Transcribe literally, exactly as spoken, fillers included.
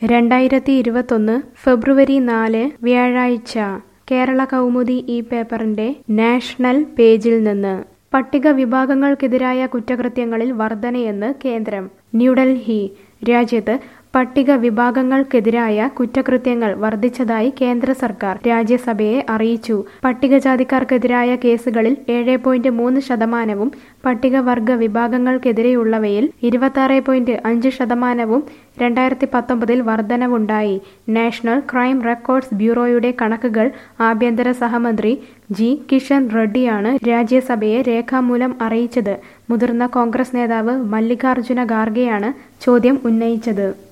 രണ്ടായിരത്തി ഇരുപത്തൊന്ന് ഫെബ്രുവരി നാല് വ്യാഴാഴ്ച കേരള കൗമുദി ഈ പേപ്പറിന്റെ നാഷണൽ പേജിൽ നിന്ന് പട്ടിക വിഭാഗങ്ങൾക്കെതിരായ കുറ്റകൃത്യങ്ങളിൽ വർധനയെന്ന് കേന്ദ്രം. ന്യൂഡൽഹി. രാജ്യത്ത് പട്ടിക വിഭാഗങ്ങൾക്കെതിരായ കുറ്റകൃത്യങ്ങൾ വർദ്ധിച്ചതായി കേന്ദ്ര സർക്കാർ രാജ്യസഭയെ അറിയിച്ചു. പട്ടികജാതിക്കാർക്കെതിരായ കേസുകളിൽ ഏഴ് പോയിന്റ് മൂന്ന് ശതമാനവും പട്ടികവർഗ വിഭാഗങ്ങൾക്കെതിരെയുള്ളവയിൽ ഇരുപത്താറ് പോയിന്റ് അഞ്ച് ശതമാനവും രണ്ടായിരത്തി പത്തൊമ്പതിൽ വർധനവുണ്ടായി. നാഷണൽ ക്രൈം റെക്കോർഡ്സ് ബ്യൂറോയുടെ കണക്കുകൾ ആഭ്യന്തര സഹമന്ത്രി ജി കിഷൻ റെഡ്ഡിയാണ് രാജ്യസഭയെ രേഖാമൂലം അറിയിച്ചത്. മുതിർന്ന കോൺഗ്രസ് നേതാവ് മല്ലികാർജുന ഖാർഗെയാണ് ചോദ്യം ഉന്നയിച്ചത്.